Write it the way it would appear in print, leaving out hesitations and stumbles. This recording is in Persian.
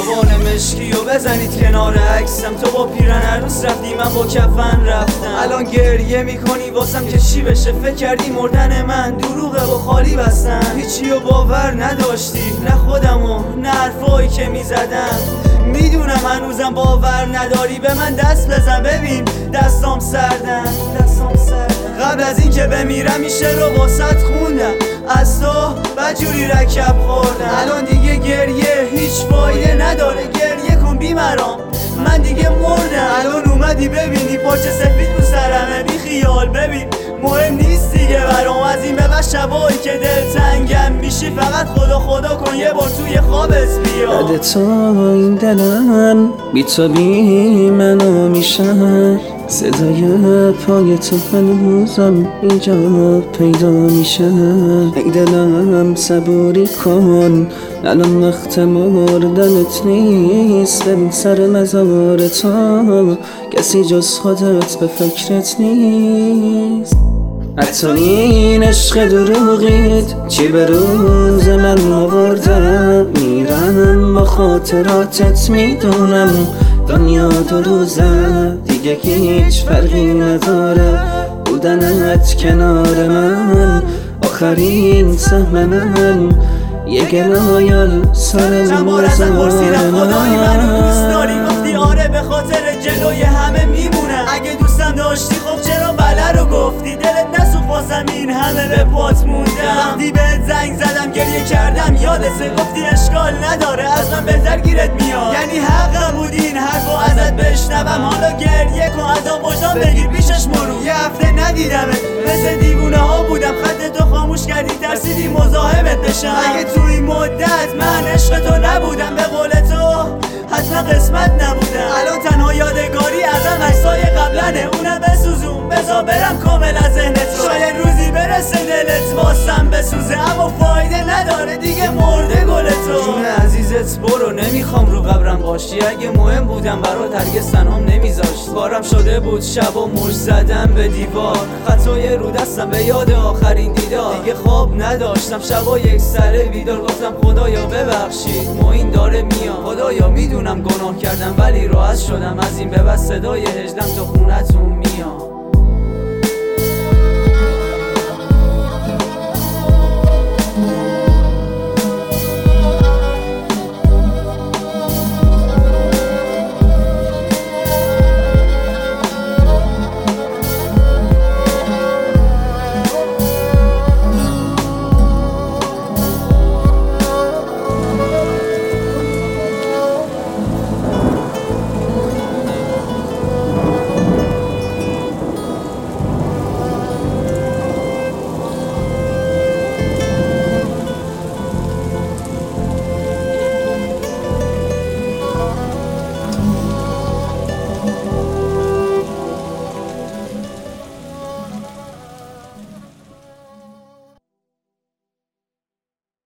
الوان مشکی و بزنید کنار عکسم. تو با پیرن عروس رفتی، من با کفن رفتم. الان گریه میکنی واسم که چی بشه؟ فکر کردی مردن من دروغه و خالی بستن. هیچی و باور نداشتی، نه خودمو نه حرفایی که میزدم. میدونم هنوزم باور نداری، به من دست بزن ببین دستام سردن. قبل از این که بمیرم این شعر رو واسط خوندم، از تو بدجوری رکب خوردم. الان دیگه گریه هیچ فایده نداره، گریه کن بیمرام من دیگه مردم. الان اومدی ببینی پاچه سفید رو سرمه، بی خیال ببین مهم نیست دیگه برام. از این به بعد شبایی که دل تنگم میشی فقط خدا خدا کن یه بار توی خوابت بیا. بعد تو این دلم بی تو بی منو میشه، صدای پای تو هنوزم اینجا پیدا میشه. ای دلم صبوری کن، الان وقت مردنت نیست. ببین سر مزار تو کسی جز خودت به فکرت نیست. حتی این عشق دروغیت چی به روز من آورده. میرم با خاطراتت، میدونم دنیا دو روزه دیگه هیچ فرقی نداره. بودنت کنار من آخرین سهم من، یه گلایل سر موزه منو دوست داری؟ گفتی آره به خاطر جلوی همه میمونم. اگه دوستم داشتی خب چرا بله رو گفتی؟ دلت نسوخت واسم این همه به پات موندم. وقتی بهت زنگ زدم گریه کردم یادته، گفتی اشکال نداره از من بهتر گیرت میاد. یعنی حقم بود این حرفو ازت بشنوم. حالا گریه کن عذاب وجدان بگیر پیشش مرو. یه هفته ندیدمت مثل دیوونه ها بودم، خط تو خاموش کردی ترسیدی مزاحمت بشم. اگه تو این مدت من عشق تو نبودم به قول تو حتما قسمت نبودم. الان تنها یادگاری ازم عکسای قبلنه، اونم بسوزون بذار برم کامل از ذهنت. شاید روزی برسه دلت واسم بسوزه، اما فایده نداره دیگه مرده گل تو. جون عزیزت برو، نمیخوام رو قبرم باشی. اگه مهم بودم برات هرگز تنهام نمیذاشت. بارم شده بود شب و مش زدم به دیوار، خطای رو دستم به یاد آخرین دیدار. دیگه خواب نداشتم شبا یک سره بیدار، گفتم خدایا ببخشید معین داره میاد. خدایا میدونم گناه کردم ولی راحت شدم، از این به بعد صدای هجدم تو خونتون میاد.